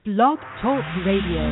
Blog Talk Radio.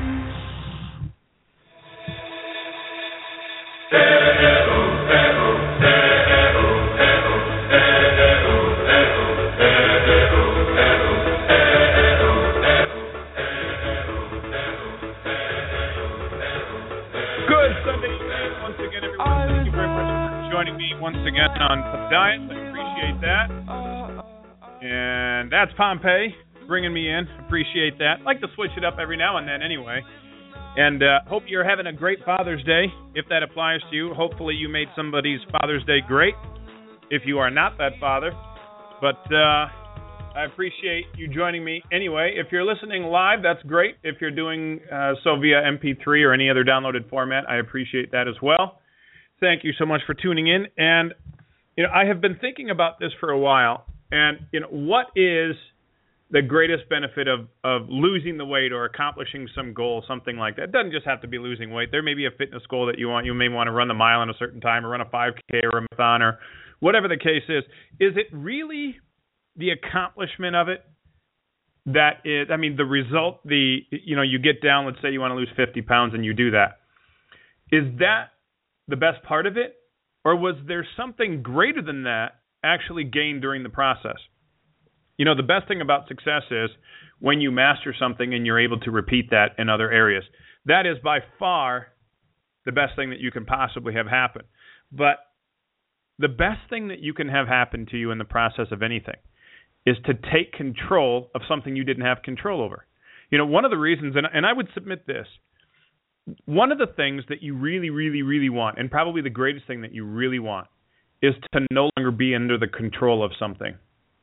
Joining me once again on Diet. I appreciate that. And that's Pompey bringing me in. Appreciate that. Like to switch it up every now and then anyway. And hope you're having a great Father's Day, if that applies to you. Hopefully you made somebody's Father's Day great, if you are not that father. But I appreciate you joining me anyway. If you're listening live, that's great. If you're doing so via MP3 or any other downloaded format, I appreciate that as well. Thank you so much for tuning in. And, I have been thinking about this for a while. And, what is the greatest benefit of losing the weight or accomplishing some goal, something like that? It doesn't just have to be losing weight. There may be a fitness goal that you want. You may want to run the mile in a certain time or run a 5K or a marathon or whatever the case is. Is it really the accomplishment of it that is, the result, you get down, let's say you want to lose 50 pounds and you do that. Is that the best part of it? Or was there something greater than that actually gained during the process? The best thing about success is when you master something and you're able to repeat that in other areas. That is by far the best thing that you can possibly have happen. But the best thing that you can have happen to you in the process of anything is to take control of something you didn't have control over. One of the reasons, and I would submit this, one of the things that you really, really, really want, and probably the greatest thing that you really want, is to no longer be under the control of something.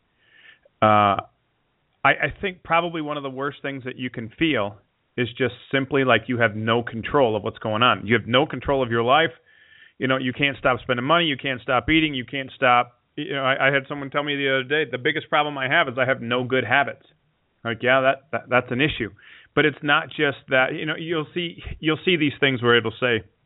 I think probably one of the worst things that you can feel is just simply like you have no control of what's going on. You have no control of your life. You can't stop spending money. You can't stop eating. You can't stop. I had someone tell me the other day, the biggest problem I have is I have no good habits. Like, yeah, that's an issue. But it's not just that. You'll see these things where it'll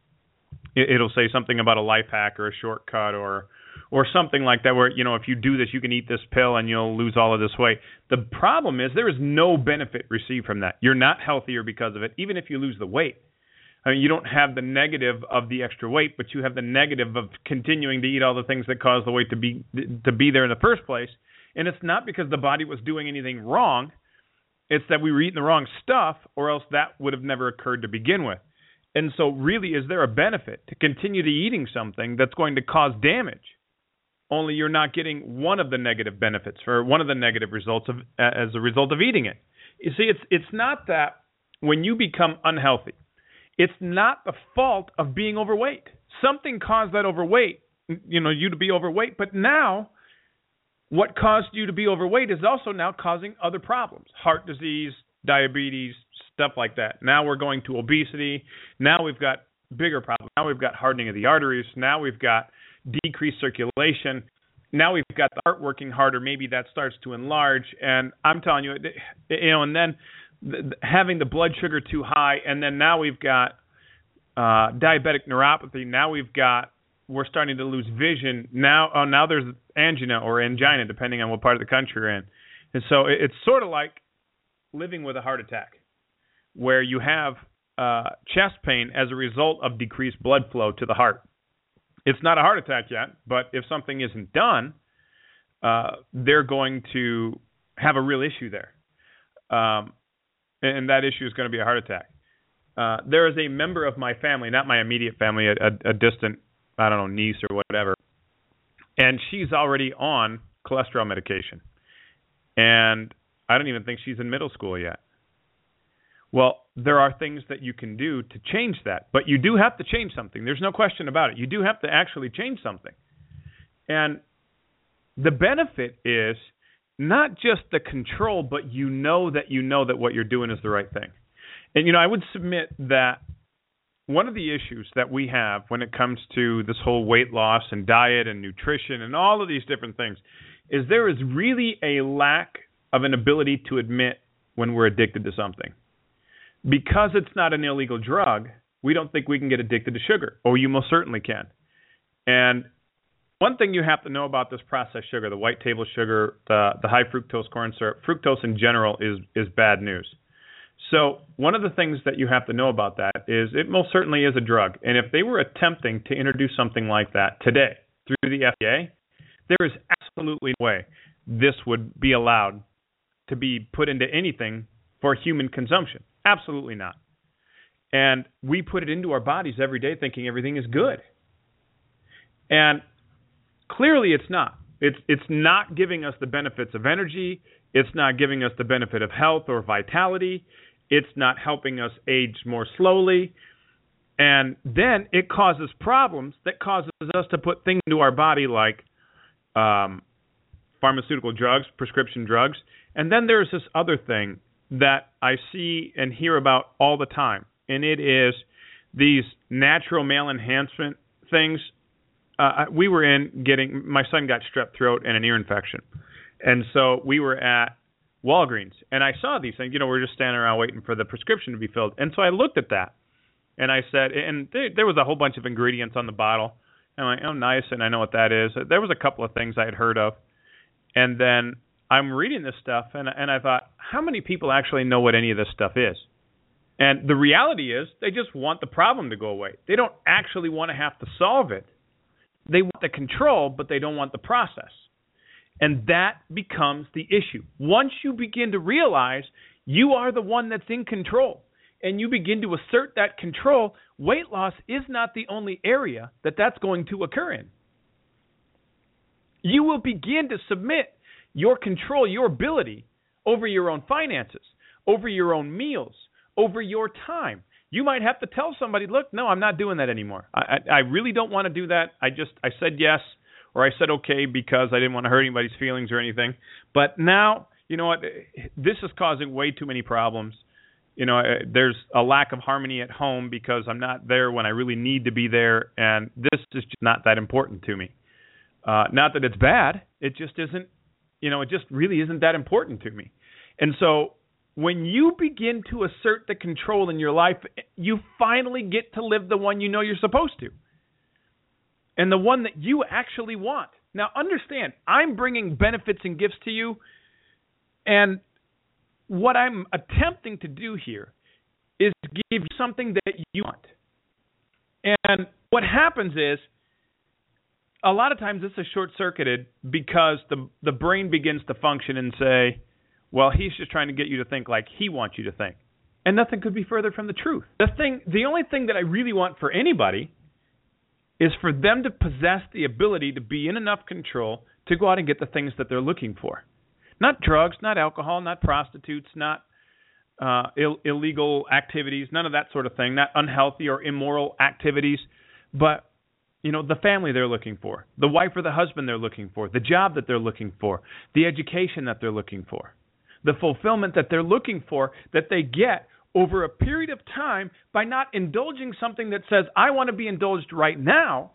say something about a life hack or a shortcut or something like that where, if you do this, you can eat this pill and you'll lose all of this weight. The problem is there is no benefit received from that. You're not healthier because of it, even if you lose the weight. You don't have the negative of the extra weight, but you have the negative of continuing to eat all the things that cause the weight to be there in the first place. And it's not because the body was doing anything wrong. It's that we were eating the wrong stuff, or else that would have never occurred to begin with. And so really, is there a benefit to continue to eating something that's going to cause damage? Only you're not getting one of the negative benefits or one of the negative results as a result of eating it. You see, it's not that when you become unhealthy, it's not the fault of being overweight. Something caused that overweight, you to be overweight, but now what caused you to be overweight is also now causing other problems, heart disease, diabetes, stuff like that. Now we're going to obesity. Now we've got bigger problems. Now we've got hardening of the arteries. Now we've got decreased circulation. Now we've got the heart working harder. Maybe that starts to enlarge. And I'm telling you, and then having the blood sugar too high, and then now we've got diabetic neuropathy. Now we're starting to lose vision. Now there's angina or angina, depending on what part of the country you're in. And so it's sort of like living with a heart attack, where you have chest pain as a result of decreased blood flow to the heart. It's not a heart attack yet, but if something isn't done, they're going to have a real issue there. And that issue is going to be a heart attack. There is a member of my family, not my immediate family, a distant, niece or whatever, and she's already on cholesterol medication. And I don't even think she's in middle school yet. Well, there are things that you can do to change that, but you do have to change something. There's no question about it. You do have to actually change something. And the benefit is not just the control, but you know that what you're doing is the right thing. And, I would submit that one of the issues that we have when it comes to this whole weight loss and diet and nutrition and all of these different things is there is really a lack of an ability to admit when we're addicted to something. Because it's not an illegal drug, we don't think we can get addicted to sugar. Oh, you most certainly can. And one thing you have to know about this processed sugar, the white table sugar, the high fructose corn syrup, fructose in general is bad news. So one of the things that you have to know about that is it most certainly is a drug. And if they were attempting to introduce something like that today through the FDA, there is absolutely no way this would be allowed to be put into anything for human consumption. Absolutely not. And we put it into our bodies every day thinking everything is good. And clearly it's not. It's not giving us the benefits of energy. It's not giving us the benefit of health or vitality. It's not helping us age more slowly. And then it causes problems that causes us to put things into our body like pharmaceutical drugs, prescription drugs. And then there's this other thing that I see and hear about all the time, and it is these natural male enhancement things. We were my son got strep throat and an ear infection. And so we were at Walgreens, and I saw these things. We're just standing around waiting for the prescription to be filled. And so I looked at that, and I said, and there was a whole bunch of ingredients on the bottle. And I'm like, oh, nice, and I know what that is. There was a couple of things I had heard of. And then I'm reading this stuff, and I thought, how many people actually know what any of this stuff is? And the reality is they just want the problem to go away. They don't actually want to have to solve it. They want the control, but they don't want the process. And that becomes the issue. Once you begin to realize you are the one that's in control, and you begin to assert that control, weight loss is not the only area that's going to occur in. You will begin to submit your control, your ability over your own finances, over your own meals, over your time. You might have to tell somebody, look, no, I'm not doing that anymore. I really don't want to do that. I said yes, or I said okay because I didn't want to hurt anybody's feelings or anything. But now, you know what, this is causing way too many problems. There's a lack of harmony at home because I'm not there when I really need to be there, and this is just not that important to me. Not that it's bad. It just isn't, it just really isn't that important to me. And so when you begin to assert the control in your life, you finally get to live the one you know you're supposed to, and the one that you actually want. Now, understand, I'm bringing benefits and gifts to you, and what I'm attempting to do here is give you something that you want. And what happens is, a lot of times this is short-circuited because the brain begins to function and say, well, he's just trying to get you to think like he wants you to think. And nothing could be further from the truth. The only thing that I really want for anybody is for them to possess the ability to be in enough control to go out and get the things that they're looking for. Not drugs, not alcohol, not prostitutes, not illegal activities, none of that sort of thing, not unhealthy or immoral activities, but the family they're looking for, the wife or the husband they're looking for, the job that they're looking for, the education that they're looking for, the fulfillment that they're looking for that they get over a period of time by not indulging something that says, I want to be indulged right now,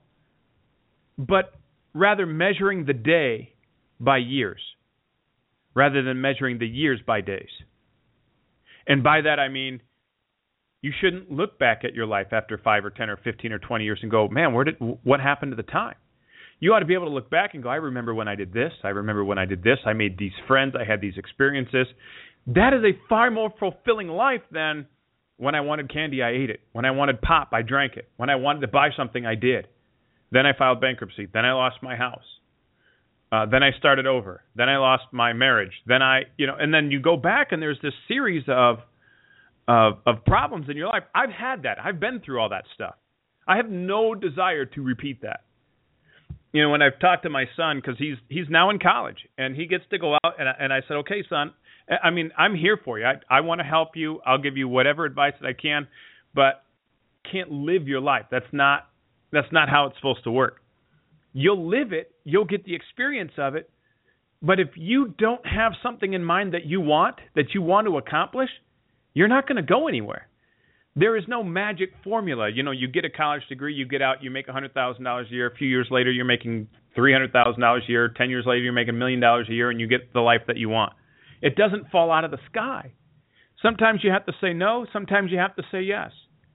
but rather measuring the day by years, rather than measuring the years by days. And by that I mean, you shouldn't look back at your life after 5 or 10 or 15 or 20 years and go, man, what happened to the time? You ought to be able to look back and go, I remember when I did this. I remember when I did this. I made these friends. I had these experiences. That is a far more fulfilling life than when I wanted candy, I ate it. When I wanted pop, I drank it. When I wanted to buy something, I did. Then I filed bankruptcy. Then I lost my house. Then I started over. Then I lost my marriage. Then and then you go back and there's this series of problems in your life. I've had that. I've been through all that stuff. I have no desire to repeat that. When I've talked to my son, because he's now in college, and he gets to go out, and I said, okay, son, I'm here for you. I want to help you. I'll give you whatever advice that I can, but can't live your life. That's not how it's supposed to work. You'll live it. You'll get the experience of it. But if you don't have something in mind that you want to accomplish, you're not going to go anywhere. There is no magic formula. You get a college degree, you get out, you make $100,000 a year. A few years later, you're making $300,000 a year. 10 years later, you're making $1 million a year, and you get the life that you want. It doesn't fall out of the sky. Sometimes you have to say no. Sometimes you have to say yes.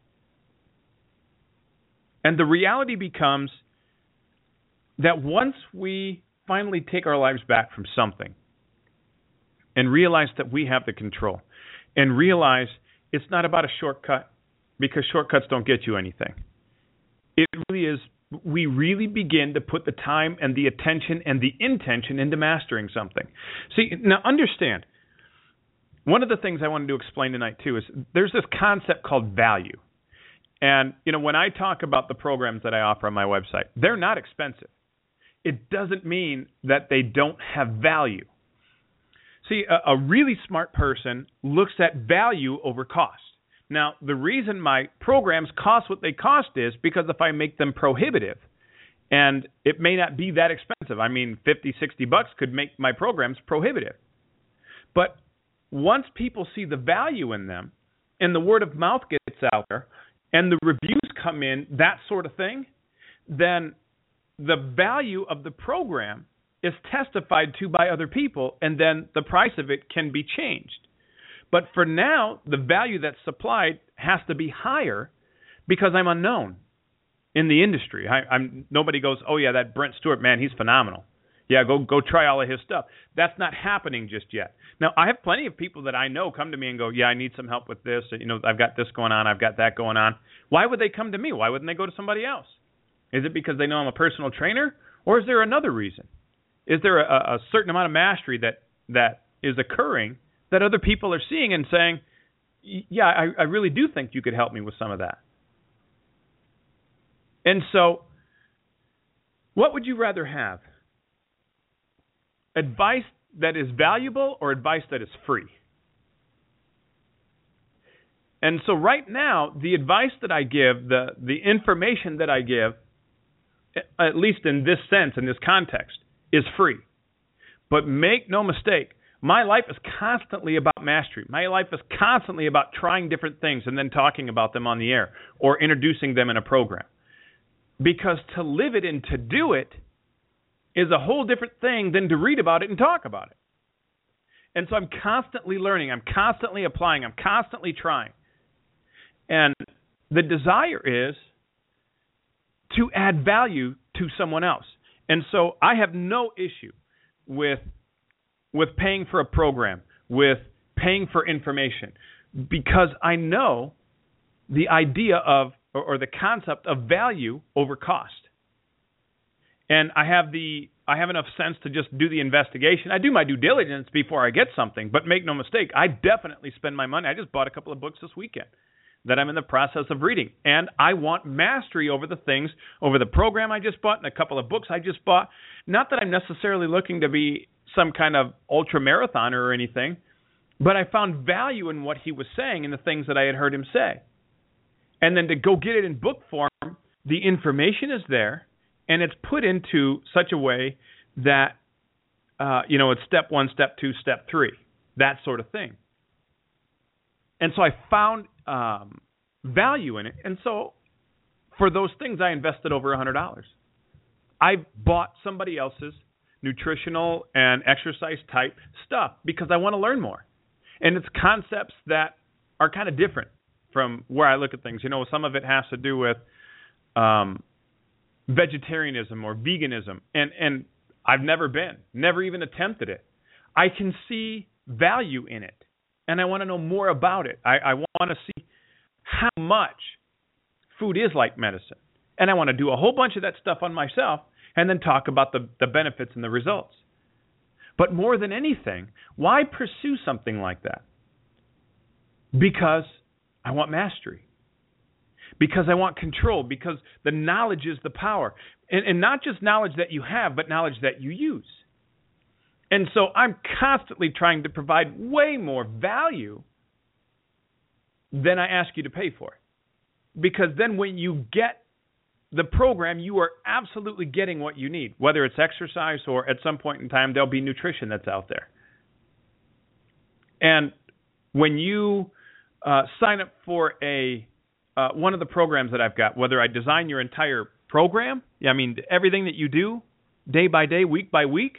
And the reality becomes that once we finally take our lives back from something and realize that we have the control and realize it's not about a shortcut, because shortcuts don't get you anything. It really is, we really begin to put the time and the attention and the intention into mastering something. See, now understand, one of the things I wanted to explain tonight too is there's this concept called value. And, when I talk about the programs that I offer on my website, they're not expensive. It doesn't mean that they don't have value. See, a really smart person looks at value over cost. Now, the reason my programs cost what they cost is because if I make them prohibitive, and it may not be that expensive. I mean, $50, $60 could make my programs prohibitive. But once people see the value in them, and the word of mouth gets out there, and the reviews come in, that sort of thing, then the value of the program is testified to by other people, and then the price of it can be changed. But for now, the value that's supplied has to be higher because I'm unknown in the industry. Nobody goes, oh yeah, that Brent Stewart, man, he's phenomenal. Yeah, go try all of his stuff. That's not happening just yet. Now, I have plenty of people that I know come to me and go, yeah, I need some help with this. I've got this going on. I've got that going on. Why would they come to me? Why wouldn't they go to somebody else? Is it because they know I'm a personal trainer? Or is there another reason? Is there a certain amount of mastery that is occurring that other people are seeing and saying, yeah, I really do think you could help me with some of that? And so, what would you rather have? Advice that is valuable or advice that is free? And so right now, the advice that I give, the information that I give, at least in this sense, in this context, is free. But make no mistake, my life is constantly about mastery. My life is constantly about trying different things and then talking about them on the air or introducing them in a program. Because to live it and to do it is a whole different thing than to read about it and talk about it. And so I'm constantly learning. I'm constantly applying. I'm constantly trying. And the desire is to add value to someone else. And so I have no issue with paying for a program, with paying for information, because I know the idea of, or the concept of value over cost. And I have enough sense to just do the investigation. I do my due diligence before I get something, but make no mistake, I definitely spend my money. I just bought a couple of books this weekend that I'm in the process of reading. And I want mastery over the things, over the program I just bought and a couple of books I just bought. Not that I'm necessarily looking to be some kind of ultra marathoner or anything, but I found value in what he was saying and the things that I had heard him say. And then to go get it in book form, the information is there, and it's put into such a way that, it's step 1, step 2, step 3, that sort of thing. And so I found value in it. And so for those things, I invested over $100. I bought somebody else's nutritional and exercise type stuff because I want to learn more. And it's concepts that are kind of different from where I look at things. Some of it has to do with vegetarianism or veganism. And I've never even attempted it. I can see value in it. And I want to know more about it. I want to see how much food is like medicine. And I want to do a whole bunch of that stuff on myself and then talk about the benefits and the results. But more than anything, why pursue something like that? Because I want mastery. Because I want control. Because the knowledge is the power. And not just knowledge that you have, but knowledge that you use. And so I'm constantly trying to provide way more value than I ask you to pay for. Because then when you get the program, you are absolutely getting what you need, whether it's exercise or at some point in time, there'll be nutrition that's out there. And when you sign up for one of the programs that I've got, whether I design your entire program, everything that you do day by day, week by week,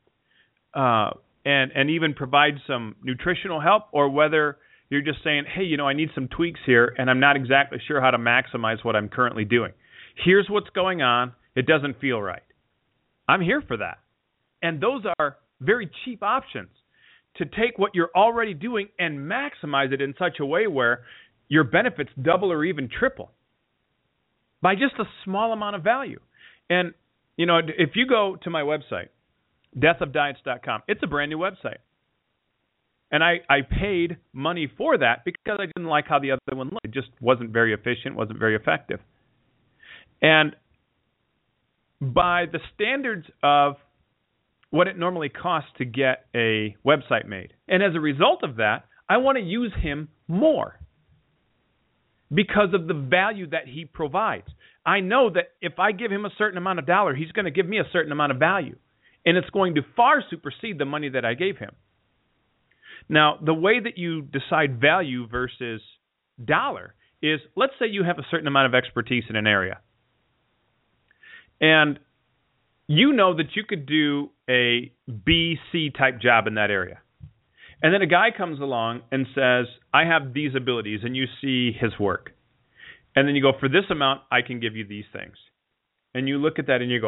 and even provide some nutritional help, or whether you're just saying, hey, I need some tweaks here, and I'm not exactly sure how to maximize what I'm currently doing. Here's what's going on. It doesn't feel right. I'm here for that. And those are very cheap options to take what you're already doing and maximize it in such a way where your benefits double or even triple by just a small amount of value. And, you know, if you go to my website, deathofdiets.com, it's a brand new website. And I paid money for that because I didn't like how the other one looked. It just wasn't very efficient, wasn't very effective. And by the standards of what it normally costs to get a website made, and as a result of that, I want to use him more because of the value that he provides. I know that if I give him a certain amount of dollar, he's going to give me a certain amount of value, and it's going to far supersede the money that I gave him. Now, the way that you decide value versus dollar is, let's say you have a certain amount of expertise in an area, and you know that you could do a B, C type job in that area. And then a guy comes along and says, I have these abilities, and you see his work. And then you go, for this amount, I can give you these things. And you look at that and you go,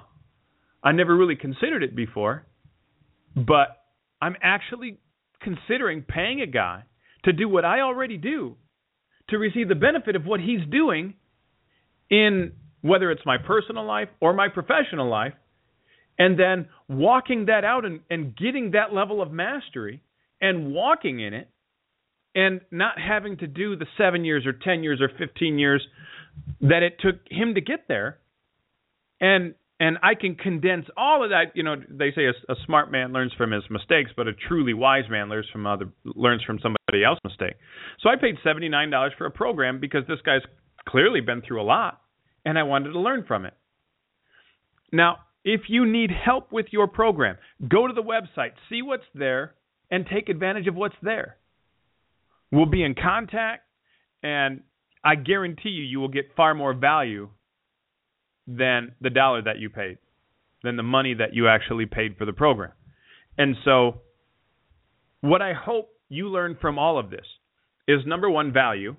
I never really considered it before, but I'm actually considering paying a guy to do what I already do to receive the benefit of what he's doing in whether it's my personal life or my professional life, and then walking that out and getting that level of mastery and walking in it and not having to do the 7 years or 10 years or 15 years that it took him to get there. And I can condense all of that. You know, they say a smart man learns from his mistakes, but a truly wise man learns from somebody else's mistake. So I paid $79 for a program because this guy's clearly been through a lot, and I wanted to learn from it. Now, if you need help with your program, go to the website, see what's there, and take advantage of what's there. We'll be in contact, and I guarantee you will get far more value than the dollar that you paid, than the money that you actually paid for the program. And so what I hope you learn from all of this is, number one, value,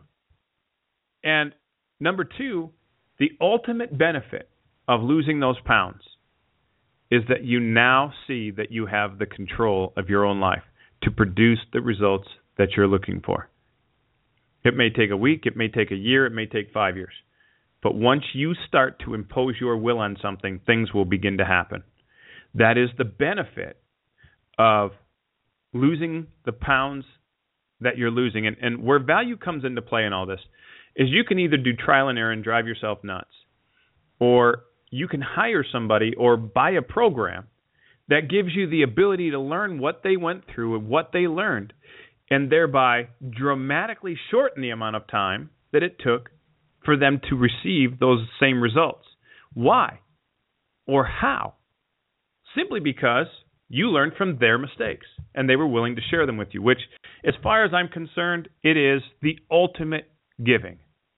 and number two, the ultimate benefit of losing those pounds is that you now see that you have the control of your own life to produce the results that you're looking for. It may take a week, it may take a year, it may take 5 years. But once you start to impose your will on something, things will begin to happen. That is the benefit of losing the pounds that you're losing. And where value comes into play in all this is you can either do trial and error and drive yourself nuts, or you can hire somebody or buy a program that gives you the ability to learn what they went through and what they learned, and thereby dramatically shorten the amount of time that it took for them to receive those same results. Why? Or how? Simply because you learned from their mistakes, and they were willing to share them with you, which, as far as I'm concerned, it is the ultimate giving.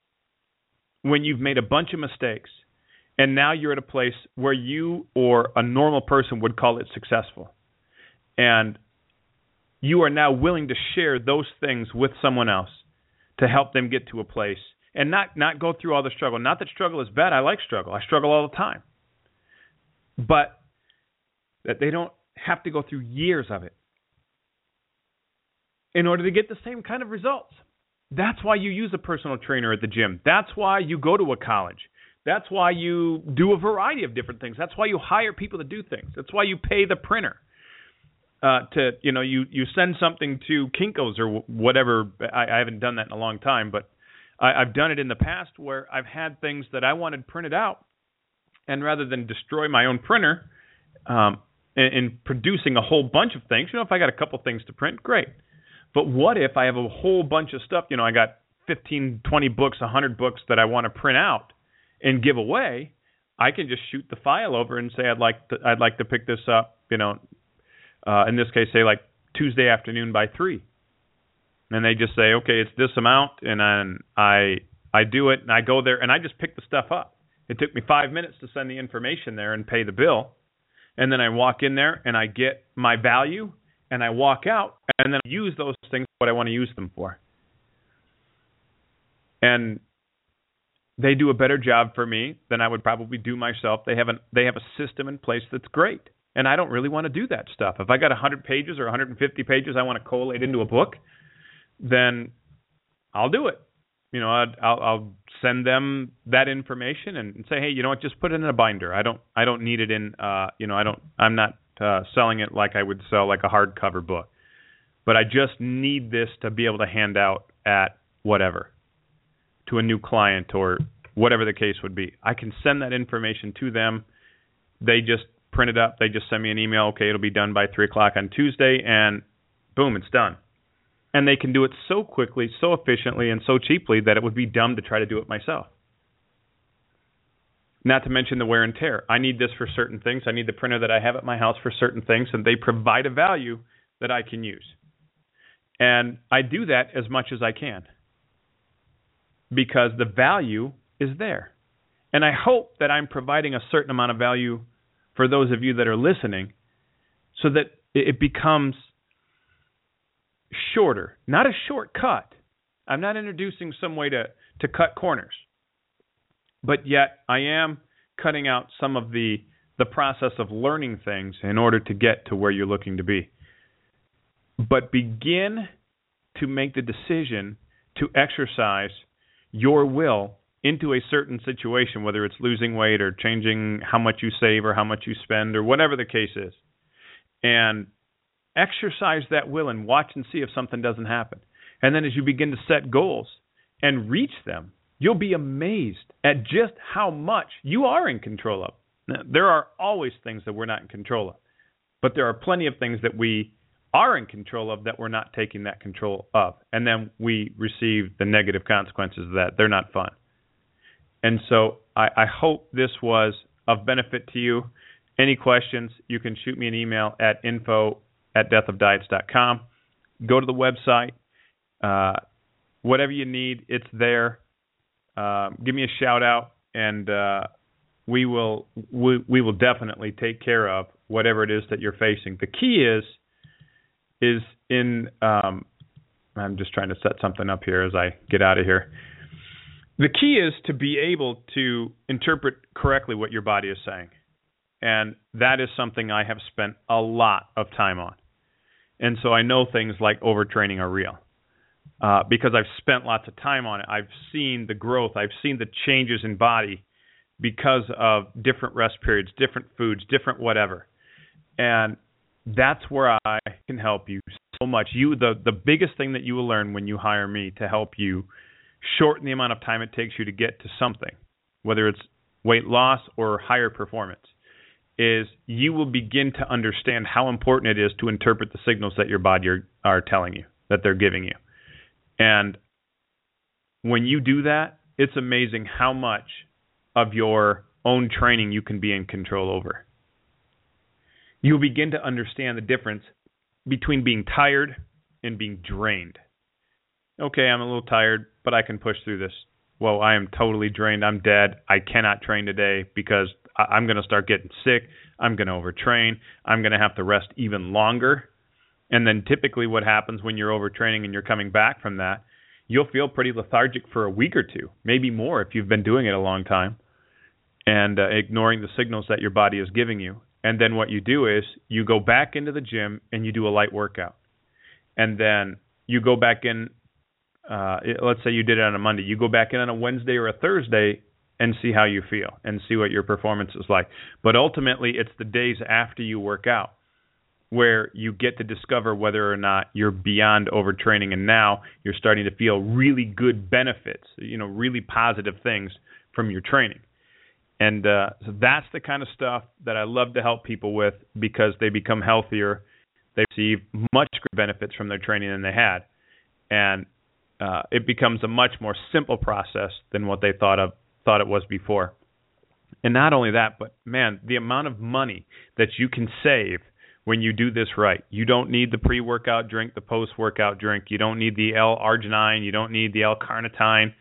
When you've made a bunch of mistakes, and now you're at a place where you or a normal person would call it successful, and you are now willing to share those things with someone else to help them get to a place and not go through all the struggle. Not that struggle is bad. I like struggle. I struggle all the time. But that they don't have to go through years of it in order to get the same kind of results. That's why you use a personal trainer at the gym. That's why you go to a college. That's why you do a variety of different things. That's why you hire people to do things. That's why you pay the printer. You send something to Kinko's or whatever. I haven't done that in a long time, but I've done it in the past where I've had things that I wanted printed out, and rather than destroy my own printer in producing a whole bunch of things, if I got a couple things to print, great. But what if I have a whole bunch of stuff, I got 15, 20 books, 100 books that I want to print out and give away? I can just shoot the file over and say I'd like to pick this up, in this case, say like Tuesday afternoon by 3. And they just say, okay, it's this amount, and then I do it, and I go there, and I just pick the stuff up. It took me 5 minutes to send the information there and pay the bill, and then I walk in there, and I get my value, and I walk out, and then I use those things what I want to use them for. And they do a better job for me than I would probably do myself. They have a system in place that's great. And I don't really want to do that stuff. If I got 100 pages or 150 pages I want to collate into a book, then I'll do it. I'll send them that information and say, hey, you know what, just put it in a binder. I don't need it in, I'm not selling it like I would sell like a hardcover book. But I just need this to be able to hand out at whatever, to a new client or whatever the case would be. I can send that information to them. They just print it up. They just send me an email. Okay, it'll be done by 3 o'clock on Tuesday, and boom, it's done. And they can do it so quickly, so efficiently, and so cheaply that it would be dumb to try to do it myself. Not to mention the wear and tear. I need this for certain things. I need the printer that I have at my house for certain things, and they provide a value that I can use. And I do that as much as I can because the value is there. And I hope that I'm providing a certain amount of value for those of you that are listening so that it becomes shorter, not a shortcut. I'm not introducing some way to cut corners. But yet I am cutting out some of the process of learning things in order to get to where you're looking to be. But begin to make the decision to exercise your will into a certain situation, whether it's losing weight or changing how much you save or how much you spend or whatever the case is. And exercise that will and watch and see if something doesn't happen. And then as you begin to set goals and reach them, you'll be amazed at just how much you are in control of. Now, there are always things that we're not in control of, but there are plenty of things that we are in control of that we're not taking that control of. And then we receive the negative consequences of that. They're not fun. And so I hope this was of benefit to you. Any questions, you can shoot me an email at info@deathofdiets.com. Go to the website. Whatever you need, it's there. Give me a shout out, and we will definitely take care of whatever it is that you're facing. The key is in I'm just trying to set something up here as I get out of here. The key is to be able to interpret correctly what your body is saying. And that is something I have spent a lot of time on. And so I know things like overtraining are real because I've spent lots of time on it. I've seen the growth. I've seen the changes in body because of different rest periods, different foods, different whatever. And that's where I can help you so much. The biggest thing that you will learn when you hire me to help you shorten the amount of time it takes you to get to something, whether it's weight loss or higher performance, is you will begin to understand how important it is to interpret the signals that your body are telling you, that they're giving you. And when you do that, it's amazing how much of your own training you can be in control over. You'll begin to understand the difference between being tired and being drained. Okay, I'm a little tired, but I can push through this. Well, I am totally drained. I'm dead. I cannot train today because I'm going to start getting sick. I'm going to overtrain. I'm going to have to rest even longer. And then typically what happens when you're overtraining and you're coming back from that, you'll feel pretty lethargic for a week or two, maybe more if you've been doing it a long time, and ignoring the signals that your body is giving you. And then what you do is you go back into the gym and you do a light workout. And then you go back in, let's say you did it on a Monday. You go back in on a Wednesday or a Thursday and see how you feel and see what your performance is like. But ultimately, it's the days after you work out where you get to discover whether or not you're beyond overtraining, and now you're starting to feel really good benefits, really positive things from your training. And so that's the kind of stuff that I love to help people with because they become healthier. They receive much greater benefits from their training than they had. And it becomes a much more simple process than what they thought it was before. And not only that, but, man, the amount of money that you can save when you do this right. You don't need the pre-workout drink, the post-workout drink. You don't need the L-arginine. You don't need the L-carnitine.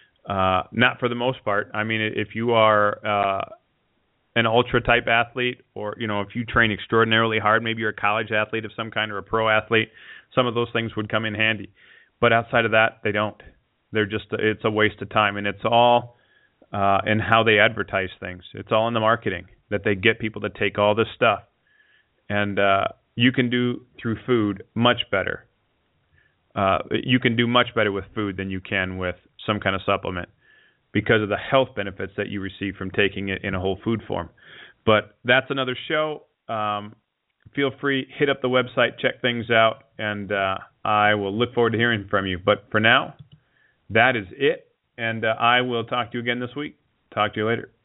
Not for the most part. I mean, if you are an ultra-type athlete or, if you train extraordinarily hard, maybe you're a college athlete of some kind or a pro athlete, some of those things would come in handy. But outside of that, they don't. It's a waste of time. And it's all in how they advertise things. It's all in the marketing, that they get people to take all this stuff And you can do through food much better. You can do much better with food than you can with some kind of supplement because of the health benefits that you receive from taking it in a whole food form. But that's another show. Feel free, hit up the website, check things out, and I will look forward to hearing from you. But for now, that is it, and I will talk to you again this week. Talk to you later.